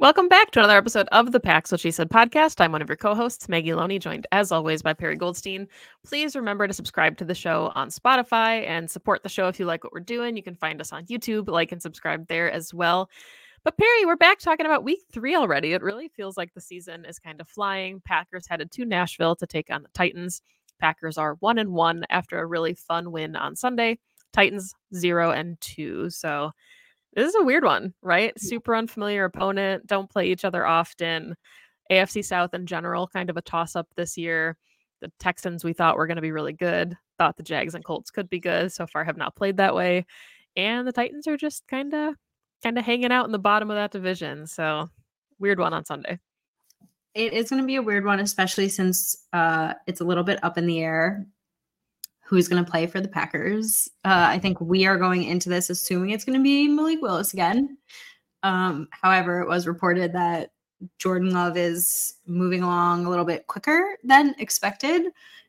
Welcome back to another episode of the Pax What She Said podcast. I'm one of your co-hosts, Maggie Loney, joined as always by Perry Goldstein. Please remember to subscribe to the show on Spotify and support the show if you like what we're doing. You can find us on YouTube, like and subscribe there as well. But Perry, we're back talking about week 3 already. It really feels like the season is kind of flying. Packers headed to Nashville to take on the Titans. Packers are 1-1 after a really fun win on Sunday. Titans 0-2. So this is a weird one, right? Super unfamiliar opponent. Don't play each other often. AFC South in general, kind of a toss-up this year. The Texans we thought were going to be really good. Thought the Jags and Colts could be good. So far have not played that way. And the Titans are just kind of hanging out in the bottom of that division. So weird one on Sunday. It is going to be a weird one, especially since it's a little bit up in the air who's going to play for the Packers. I think we are going into this assuming it's going to be Malik Willis again. However, it was reported that Jordan Love is moving along a little bit quicker than expected.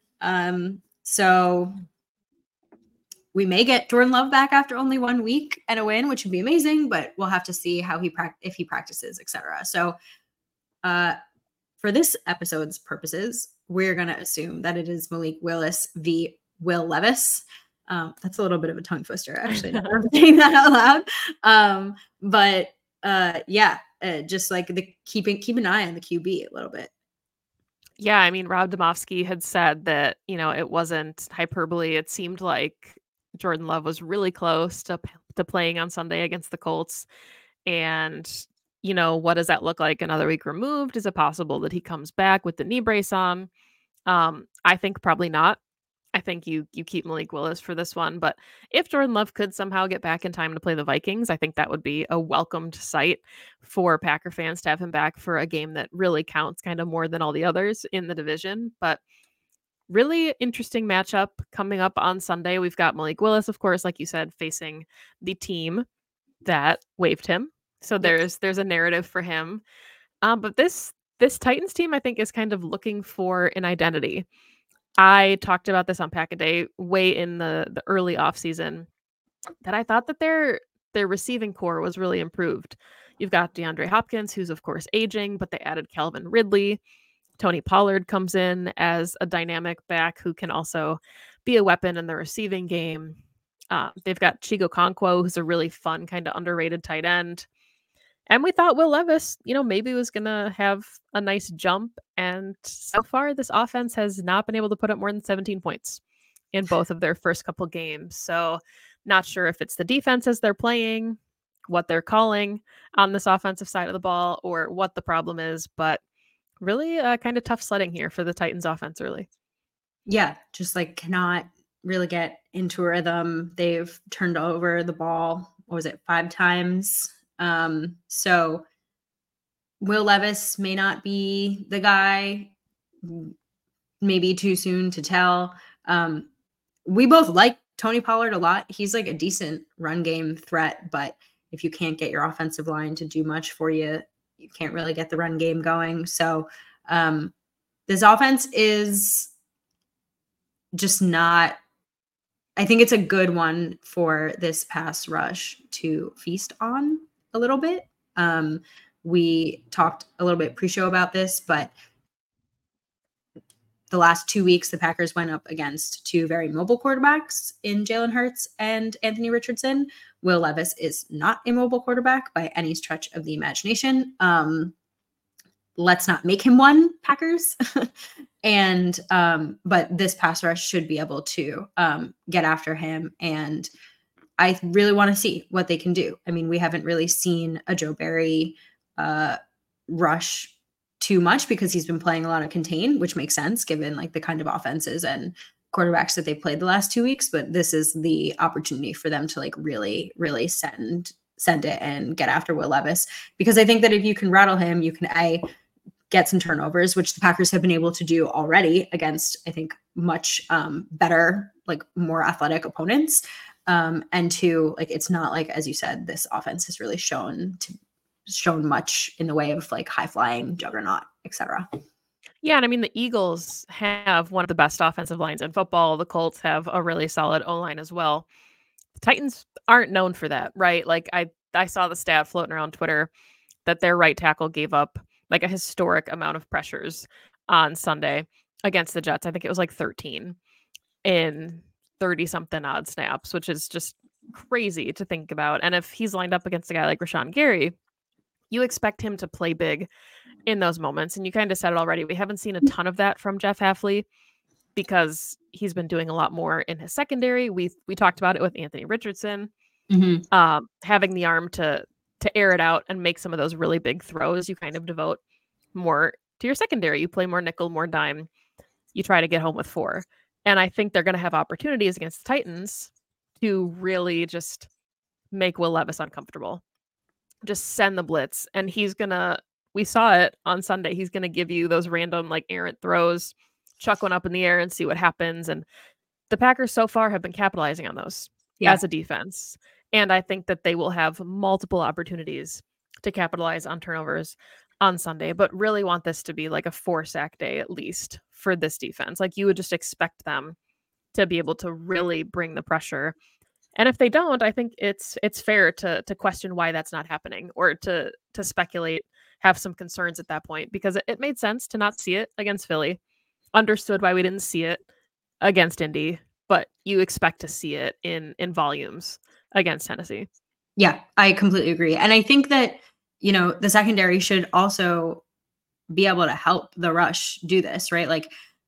So we may get Jordan Love back after only 1 week and a win, which would be amazing, but we'll have to see how if he practices, etc. So for this episode's purposes, we're going to assume that it is Malik Willis v. Will Levis. That's a little bit of a tongue twister, actually, never saying that out loud. Just like keep an eye on the QB a little bit. Yeah, I mean, Rob Domofsky had said that, it wasn't hyperbole. It seemed like Jordan Love was really close to playing on Sunday against the Colts. And, what does that look like another week removed? Is it possible that he comes back with the knee brace on? I think probably not. I think you keep Malik Willis for this one. But if Jordan Love could somehow get back in time to play the Vikings, I think that would be a welcomed sight for Packer fans to have him back for a game that really counts kind of more than all the others in the division. But really interesting matchup coming up on Sunday. We've got Malik Willis, of course, like you said, facing the team that waived him. So there's a narrative for him. But this Titans team, I think, is kind of looking for an identity. I talked about this on Pack-A-Day way in the early offseason that I thought that their receiving core was really improved. You've got DeAndre Hopkins, who's of course aging, but they added Calvin Ridley. Tony Pollard comes in as a dynamic back who can also be a weapon in the receiving game. They've got Chigo Okonkwo, who's a really fun, kind of underrated tight end. And we thought Will Levis, maybe was going to have a nice jump. And so far, this offense has not been able to put up more than 17 points in both of their first couple games. So not sure if it's the defenses they're playing, what they're calling on this offensive side of the ball, or what the problem is. But really kind of tough sledding here for the Titans offense early. Yeah, just like cannot really get into a rhythm. They've turned over the ball, 5 times? So Will Levis may not be the guy, maybe too soon to tell. We both like Tony Pollard a lot. He's like a decent run game threat, but if you can't get your offensive line to do much for you, you can't really get the run game going. So this offense is just not, I think it's a good one for this pass rush to feast on a little bit. We talked a little bit pre-show about this, but the last 2 weeks, the Packers went up against 2 very mobile quarterbacks in Jalen Hurts and Anthony Richardson. Will Levis is not a mobile quarterback by any stretch of the imagination. Let's not make him one, Packers. But this pass rush should be able to get after him. And I really want to see what they can do. I mean, we haven't really seen a Joe Barry rush too much because he's been playing a lot of contain, which makes sense given like the kind of offenses and quarterbacks that they played the last 2 weeks. But this is the opportunity for them to like really, really send it and get after Will Levis, because I think that if you can rattle him, you can get some turnovers, which the Packers have been able to do already against, I think, much better, like more athletic opponents. And 2, like, it's not like, as you said, this offense has really shown much in the way of like high flying juggernaut, etc. Yeah, and I mean the Eagles have one of the best offensive lines in football. The Colts have a really solid O-line as well. The Titans aren't known for that, right? Like I saw the stat floating around Twitter that their right tackle gave up like a historic amount of pressures on Sunday against the Jets. I think it was like 13 in 30 something odd snaps, which is just crazy to think about. And if he's lined up against a guy like Rashawn Gary, you expect him to play big in those moments. And you kind of said it already. We haven't seen a ton of that from Jeff Hafley because he's been doing a lot more in his secondary. We talked about it with Anthony Richardson, having the arm to air it out and make some of those really big throws. You kind of devote more to your secondary. You play more nickel, more dime. You try to get home with 4. And I think they're going to have opportunities against the Titans to really just make Will Levis uncomfortable. Just send the blitz. And we saw it on Sunday. He's going to give you those random like errant throws, chuck one up in the air and see what happens. And the Packers so far have been capitalizing on those as a defense. And I think that they will have multiple opportunities to capitalize on turnovers on Sunday, but really want this to be like a 4-sack day at least for this defense. Like you would just expect them to be able to really bring the pressure. And if they don't, I think it's fair to question why that's not happening, or to speculate, have some concerns at that point, because it made sense to not see it against Philly. Understood why we didn't see it against Indy, but you expect to see it in volumes against Tennessee. Yeah, I completely agree. And I think that, the secondary should also be able to help the rush do this, right? Like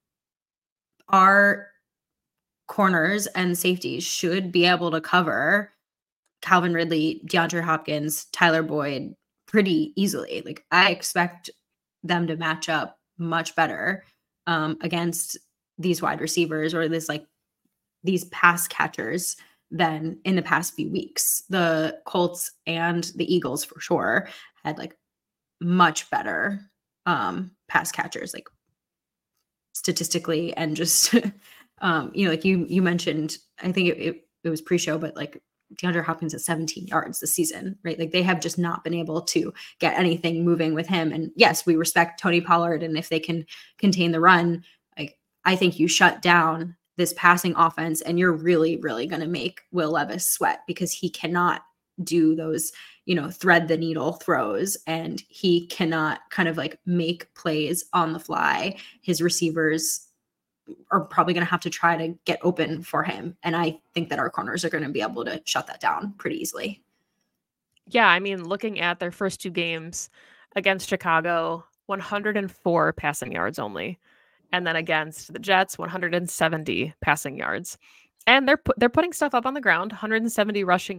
our corners and safeties should be able to cover Calvin Ridley, DeAndre Hopkins, Tyler Boyd pretty easily. Like I expect them to match up much better against these wide receivers or these pass catchers than in the past few weeks. The Colts and the Eagles for sure had like much better pass catchers, like statistically, and just like you mentioned, I think it was pre-show, but like DeAndre Hopkins at 17 yards this season, right? Like they have just not been able to get anything moving with him. And yes, we respect Tony Pollard, and if they can contain the run, like I think you shut down this passing offense and you're really, really going to make Will Levis sweat, because he cannot do those, thread the needle throws, and he cannot kind of like make plays on the fly. His receivers are probably going to have to try to get open for him. And I think that our corners are going to be able to shut that down pretty easily. Yeah, I mean, looking at their first 2 games against Chicago, 104 passing yards only. And then against the Jets, 170 passing yards. And they're putting stuff up on the ground, 130 rushing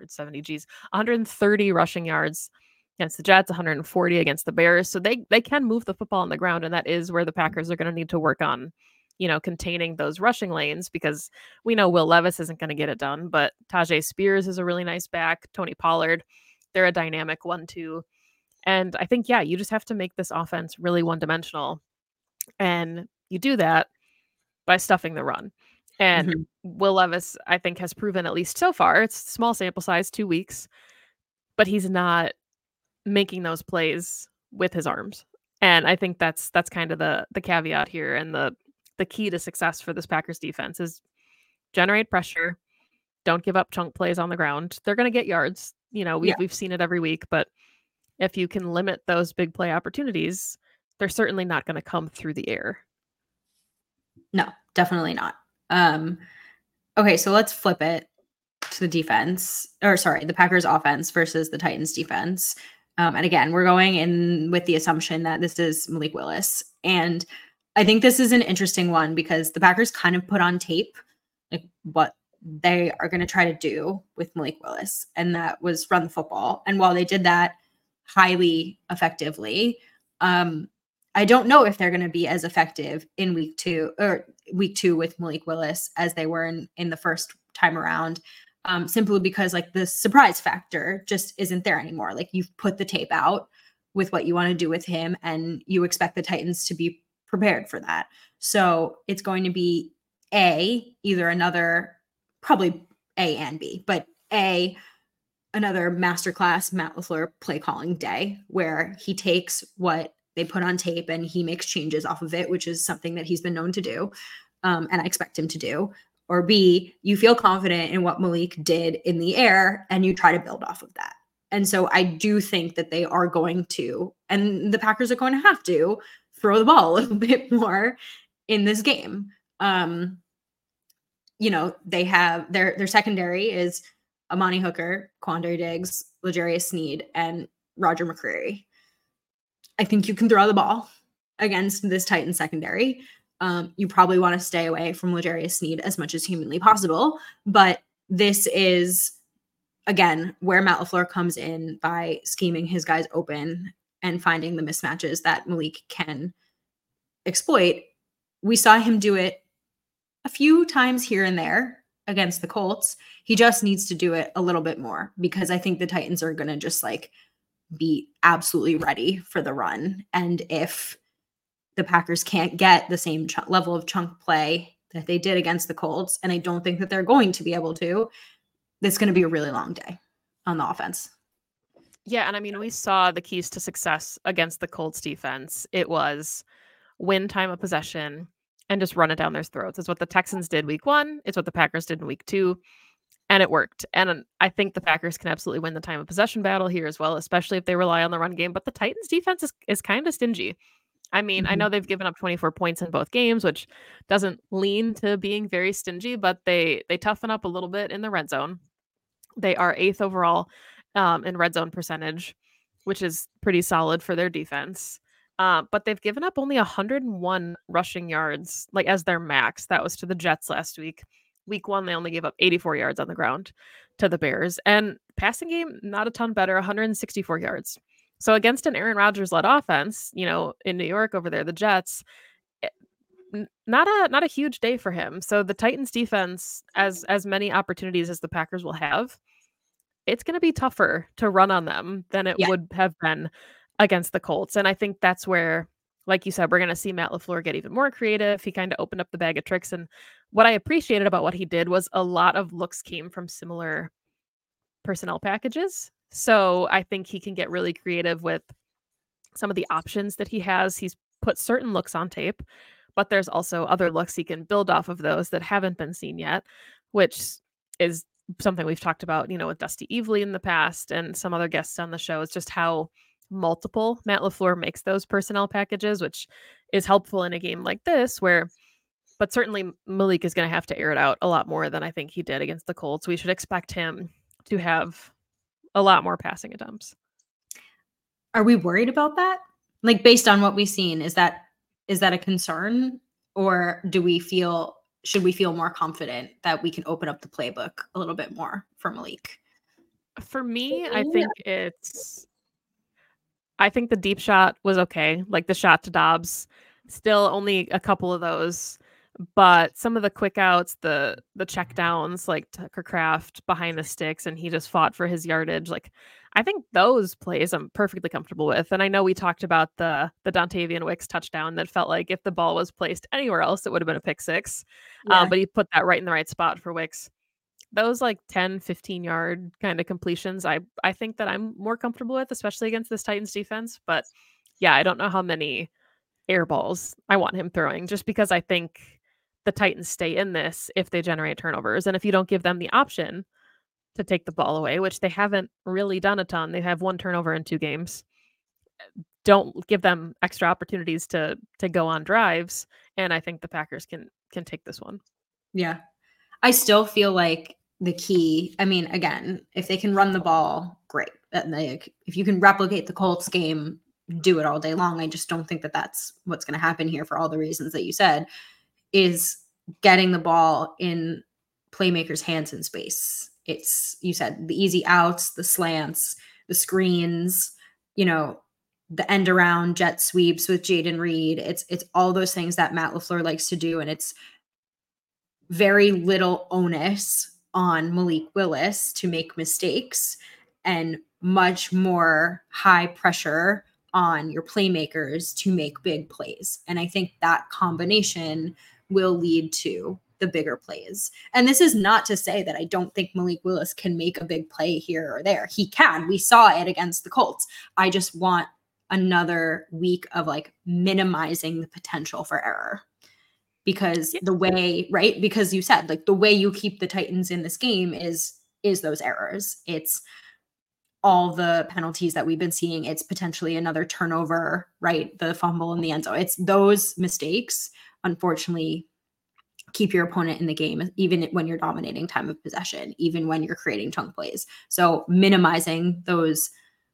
yards against the Jets, 140 against the Bears. So they can move the football on the ground, and that is where the Packers are going to need to work on, containing those rushing lanes, because we know Will Levis isn't going to get it done, but Tajay Spears is a really nice back. Tony Pollard, they're a dynamic 1-2. And I think, you just have to make this offense really one-dimensional. And you do that by stuffing the run. And Will Levis, I think, has proven, at least so far, it's small sample size, 2 weeks, but he's not making those plays with his arms. And I think that's kind of the caveat here, and the key to success for this Packers defense is generate pressure, don't give up chunk plays on the ground. They're going to get yards. We've seen it every week, but if you can limit those big play opportunities, they're certainly not going to come through the air. No, definitely not. Okay, so let's flip it to the Packers offense versus the Titans defense. And again, we're going in with the assumption that this is Malik Willis. And I think this is an interesting one, because the Packers kind of put on tape like what they are going to try to do with Malik Willis. And that was run the football. And while they did that highly effectively, I don't know if they're going to be as effective in week two with Malik Willis as they were in the first time around, simply because like the surprise factor just isn't there anymore. Like you've put the tape out with what you want to do with him, and you expect the Titans to be prepared for that. So it's going to be either another, probably A and B, but another masterclass Matt LaFleur play calling day, where he takes what they put on tape and he makes changes off of it, which is something that he's been known to do. And I expect him to do. Or B, you feel confident in what Malik did in the air and you try to build off of that. And so I do think that they are going to, and the Packers are going to have to throw the ball a little bit more in this game. They have their secondary is Amani Hooker, Quandre Diggs, L'Jarius Sneed, and Roger McCreary. I think you can throw the ball against this Titans secondary. You probably want to stay away from L'Jarius Sneed as much as humanly possible, but this is, again, where Matt LaFleur comes in by scheming his guys open and finding the mismatches that Malik can exploit. We saw him do it a few times here and there against the Colts. He just needs to do it a little bit more, because I think the Titans are going to just be absolutely ready for the run. And if the Packers can't get the same level of chunk play that they did against the Colts, and I don't think that they're going to be able to, it's going to be a really long day on the offense. Yeah, and I mean, we saw the keys to success against the Colts defense. It was win time of possession and just run it down their throats. It's what the Texans did week 1. It's what the Packers did in week 2. And it worked. And I think the Packers can absolutely win the time of possession battle here as well, especially if they rely on the run game. But the Titans defense is kind of stingy. I mean, I know they've given up 24 points in both games, which doesn't lean to being very stingy, but they toughen up a little bit in the red zone. They are 8th overall in red zone percentage, which is pretty solid for their defense. But they've given up only 101 rushing yards, as their max. That was to the Jets last week. Week 1, they only gave up 84 yards on the ground to the Bears. And passing game, not a ton better, 164 yards. So against an Aaron Rodgers-led offense, in New York over there, the Jets, not a huge day for him. So the Titans defense, as many opportunities as the Packers will have, it's going to be tougher to run on them than it would have been against the Colts. And I think that's where, like you said, we're going to see Matt LaFleur get even more creative. He kind of opened up the bag of tricks. And what I appreciated about what he did was a lot of looks came from similar personnel packages. So I think he can get really creative with some of the options that he has. He's put certain looks on tape, but there's also other looks he can build off of those that haven't been seen yet, which is something we've talked about, with Dusty Evely in the past and some other guests on the show. It's just how multiple Matt LaFleur makes those personnel packages, which is helpful in a game like this but certainly Malik is going to have to air it out a lot more than I think he did against the Colts. We should expect him to have a lot more passing attempts. Are we worried about that? Based on what we've seen, is that a concern, or should we feel more confident that we can open up the playbook a little bit more for Malik? For me, I think the deep shot was okay. The shot to Dobbs, still only a couple of those, but some of the quick outs, the check downs, like Tucker Kraft behind the sticks, and he just fought for his yardage. I think those plays I'm perfectly comfortable with. And I know we talked about the Dontavian Wicks touchdown that felt like if the ball was placed anywhere else, it would have been a pick six. But he put that right in the right spot for Wicks. Those 10, 15-yard kind of completions, I think that I'm more comfortable with, especially against this Titans defense. But yeah, I don't know how many air balls I want him throwing, just because I think the Titans stay in this if they generate turnovers. And if you don't give them the option to take the ball away, which they haven't really done a ton, they have 1 turnover in 2 games, don't give them extra opportunities to go on drives. And I think the Packers can take this one. Yeah. I still feel like the key, I mean, again, if they can run the ball, great. If you can replicate the Colts game, do it all day long. I just don't think that that's what's going to happen here, for all the reasons that you said, is getting the ball in playmakers' hands in space. It's, you said, the easy outs, the slants, the screens, the end around jet sweeps with Jayden Reed. It's all those things that Matt LaFleur likes to do. And it's very little onus on Malik Willis to make mistakes, and much more high pressure on your playmakers to make big plays. And I think that combination will lead to the bigger plays. And this is not to say that I don't think Malik Willis can make a big play here or there. He can. We saw it against the Colts. I just want another week of minimizing the potential for error. Because the way, right? Because you said, the way you keep the Titans in this game is those errors. It's all the penalties that we've been seeing. It's potentially another turnover, right? The fumble in the end zone. It's those mistakes, unfortunately, keep your opponent in the game, even when you're dominating time of possession, even when you're creating chunk plays. So minimizing those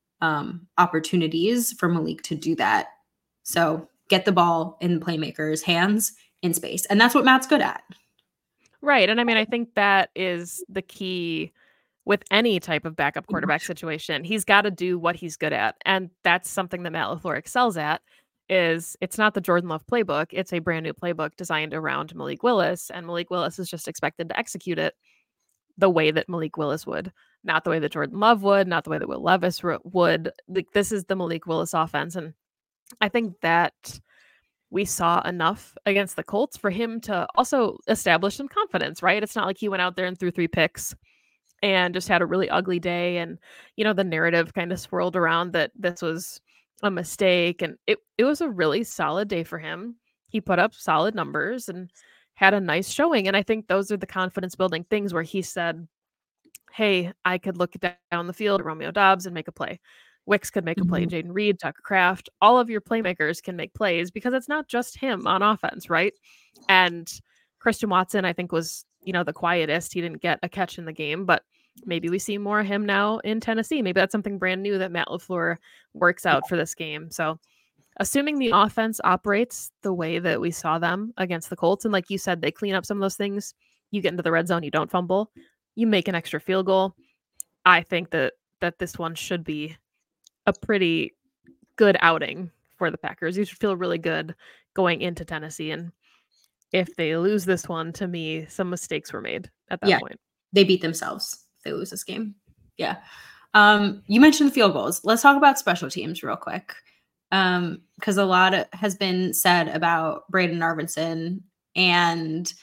opportunities for Malik to do that. So get the ball in the playmakers' hands in space. And that's what Matt's good at. Right. And I mean, I think that is the key with any type of backup quarterback situation. He's got to do what he's good at. And that's something that Matt LaFleur excels at. Is it's not the Jordan Love playbook. It's a brand new playbook designed around Malik Willis. And Malik Willis is just expected to execute it the way that Malik Willis would, not the way that Jordan Love would, not the way that Will Levis would. Like, this is the Malik Willis offense. And I think that we saw enough against the Colts for him to also establish some confidence, right? It's not like he went out there and threw 3 picks and just had a really ugly day. And, the narrative kind of swirled around that this was a mistake. And it was a really solid day for him. He put up solid numbers and had a nice showing. And I think those are the confidence building things where he said, hey, I could look down the field at Romeo Doubs and make a play. Wicks could make a play. Mhm. Jaden Reed, Tucker Kraft, all of your playmakers can make plays because it's not just him on offense, right? And Christian Watson, I think, was, the quietest. He didn't get a catch in the game, but maybe we see more of him now in Tennessee. Maybe that's something brand new that Matt LaFleur works out for this game. So assuming the offense operates the way that we saw them against the Colts, and like you said, they clean up some of those things, you get into the red zone, you don't fumble, you make an extra field goal. I think that this one should be a pretty good outing for the Packers. You should feel really good going into Tennessee. And if they lose this one, to me, some mistakes were made at that point. They beat themselves if they lose this game. Yeah. You mentioned field goals. Let's talk about special teams real quick. Because a lot has been said about Braden Arvinson and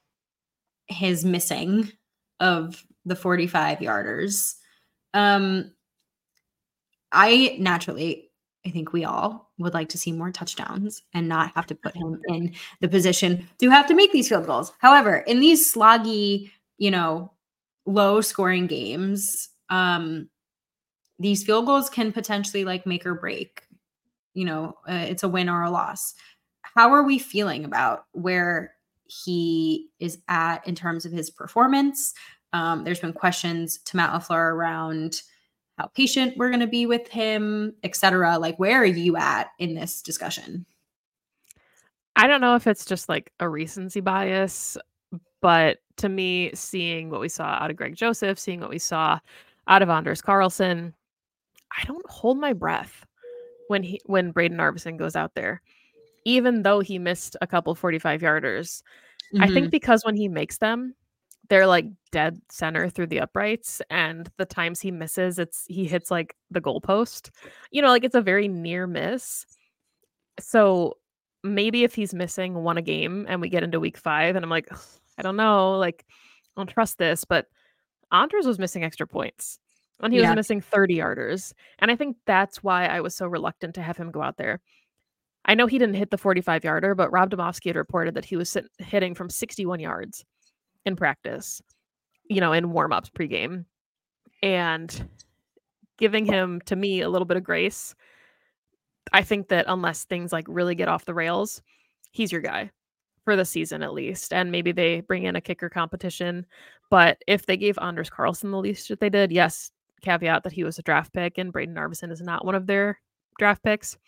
his missing of the 45-yarders. I think we all would like to see more touchdowns and not have to put him in the position to have to make these field goals. However, in these sloggy, low scoring games, these field goals can potentially make or break. It's a win or a loss. How are we feeling about where he is at in terms of his performance? There's been questions to Matt LaFleur around how patient we're going to be with him, etc. Where are you at in this discussion? I don't know if it's just a recency bias, but to me, seeing what we saw out of Greg Joseph, seeing what we saw out of Anders Carlson, I don't hold my breath when Braden Arvinson goes out there, even though he missed a couple 45-yarders. Mm-hmm. I think because when he makes them, they're dead center through the uprights, and the times he misses, he hits the goalpost. It's a very near miss. So maybe if he's missing one a game and we get into week 5 and I'm like, I don't know, I don't trust this, but Anders was missing extra points and he was missing 30-yarders. And I think that's why I was so reluctant to have him go out there. I know he didn't hit the 45-yarder, but Rob Demovsky had reported that he was hitting from 61 yards in practice, in warm-ups pregame, and giving him, to me, a little bit of grace. I think that unless things really get off the rails, he's your guy for the season at least. And maybe they bring in a kicker competition. But if they gave Anders Carlson the least that they did, yes, caveat that he was a draft pick and Braden Arvinson is not one of their draft picks,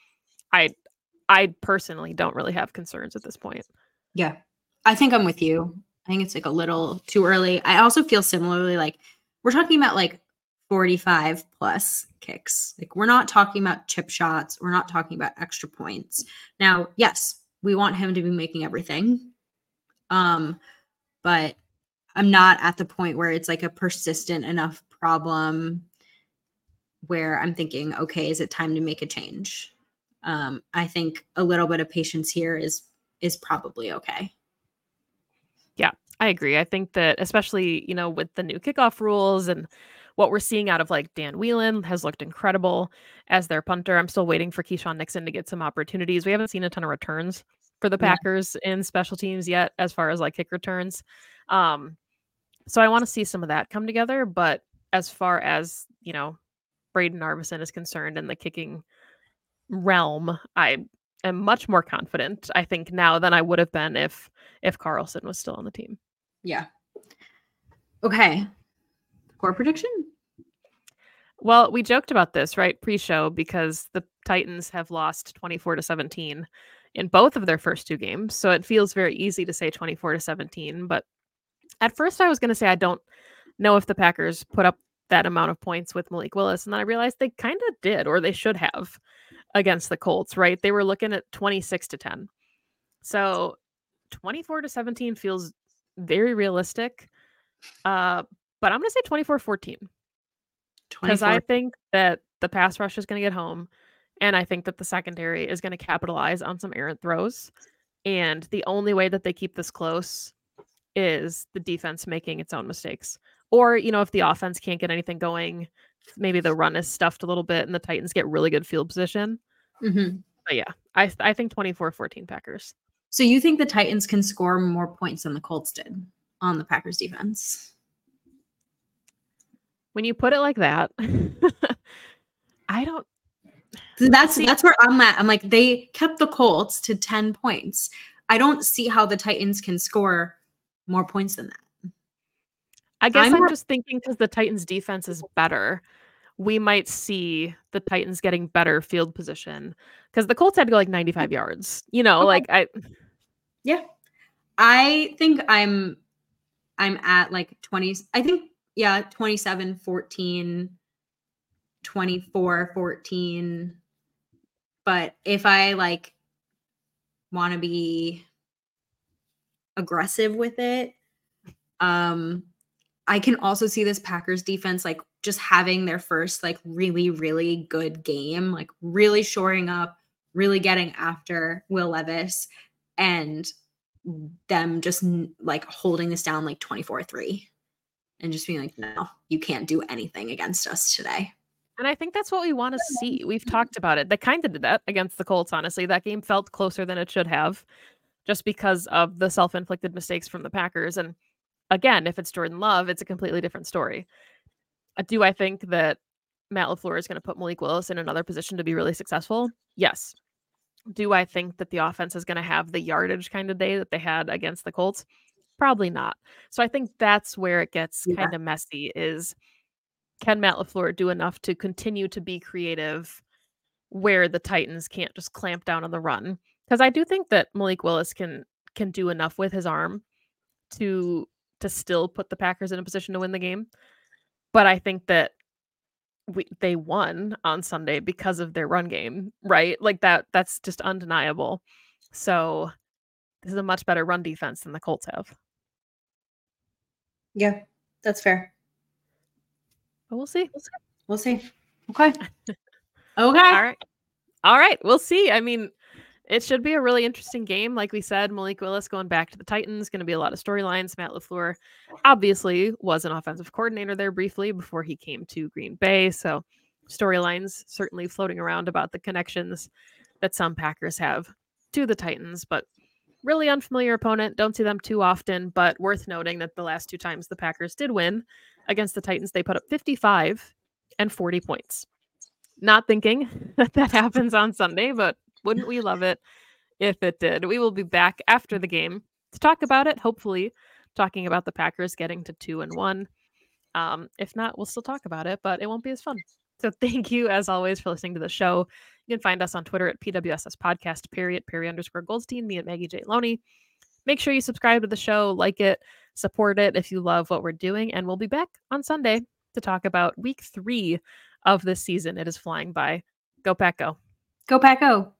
I personally don't really have concerns at this point. Yeah, I think I'm with you. I think it's a little too early. I also feel similarly, we're talking about 45 plus kicks. We're not talking about chip shots. We're not talking about extra points. Now, yes, we want him to be making everything. But I'm not at the point where it's a persistent enough problem where I'm thinking, okay, is it time to make a change? I think a little bit of patience here is probably okay. Yeah, I agree. I think that especially, with the new kickoff rules and what we're seeing out of Dan Whelan has looked incredible as their punter. I'm still waiting for Keyshawn Nixon to get some opportunities. We haven't seen a ton of returns for the Packers in special teams yet, as far as kick returns. So I want to see some of that come together. But as far as, Braden Arvison is concerned in the kicking realm, I am much more confident, I think, now than I would have been if Carlson was still on the team. Yeah. Okay. Score prediction? Well, we joked about this, right, pre-show, because the Titans have lost 24-17 in both of their first two games. So it feels very easy to say 24-17. But at first I was going to say I don't know if the Packers put up that amount of points with Malik Willis. And then I realized they kind of did, or they should have, against the Colts, right? They were looking at 26-10. So 24-17 feels very realistic. But I'm going to say 24-14. Because I think that the pass rush is going to get home. And I think that the secondary is going to capitalize on some errant throws. And the only way that they keep this close is the defense making its own mistakes. Or, if the offense can't get anything going, maybe the run is stuffed a little bit and the Titans get really good field position. Mm-hmm. But yeah, I think 24-14 Packers. So you think the Titans can score more points than the Colts did on the Packers defense? When you put it like that, I don't. That's where I'm at. I'm like, they kept the Colts to 10 points. I don't see how the Titans can score more points than that. I guess I'm just thinking because the Titans defense is better, we might see the Titans getting better field position because the Colts had to go like 95 yards, Okay. Yeah. I think I'm at like 20. I think, 27-14, 24-14. But if I like want to be aggressive with it, I can also see this Packers defense like just having their first like really, really good game, like really shoring up, really getting after Will Levis, and them just like holding this down like 24-3 and just being like, no, you can't do anything against us today. And I think that's what we want to see. We've talked about it. They kind of did that against the Colts, honestly. That game felt closer than it should have just because of the self-inflicted mistakes from the Packers. And again, if it's Jordan Love, it's a completely different story. Do I think that Matt LaFleur is going to put Malik Willis in another position to be really successful? Yes. Do I think that the offense is going to have the yardage kind of day that they had against the Colts? Probably not. So I think that's where it gets kind of messy is, can Matt LaFleur do enough to continue to be creative where the Titans can't just clamp down on the run? Because I do think that Malik Willis can do enough with his arm to still put the Packers in a position to win the game. But I think that they won on Sunday because of their run game, right? Like that's just undeniable. So this is a much better run defense than the Colts have. Yeah, that's fair. But we'll see. We'll see. Okay. Okay. All right. We'll see. I mean, it should be a really interesting game. Like we said, Malik Willis going back to the Titans, going to be a lot of storylines. Matt LaFleur obviously was an offensive coordinator there briefly before he came to Green Bay. So storylines certainly floating around about the connections that some Packers have to the Titans, but really unfamiliar opponent. Don't see them too often, but worth noting that the last two times the Packers did win against the Titans, they put up 55 and 40 points. Not thinking that happens on Sunday, but wouldn't we love it if it did? We will be back after the game to talk about it, hopefully talking about the Packers getting to 2-1. If not, we'll still talk about it, but it won't be as fun. So thank you, as always, for listening to the show. You can find us on Twitter at PWSS Podcast, Perry_Goldstein, me at Maggie J. Loney. Make sure you subscribe to the show, like it, support it if you love what we're doing, and we'll be back on Sunday to talk about week 3 of this season. It is flying by. Go Pack Go. Go Pack Go.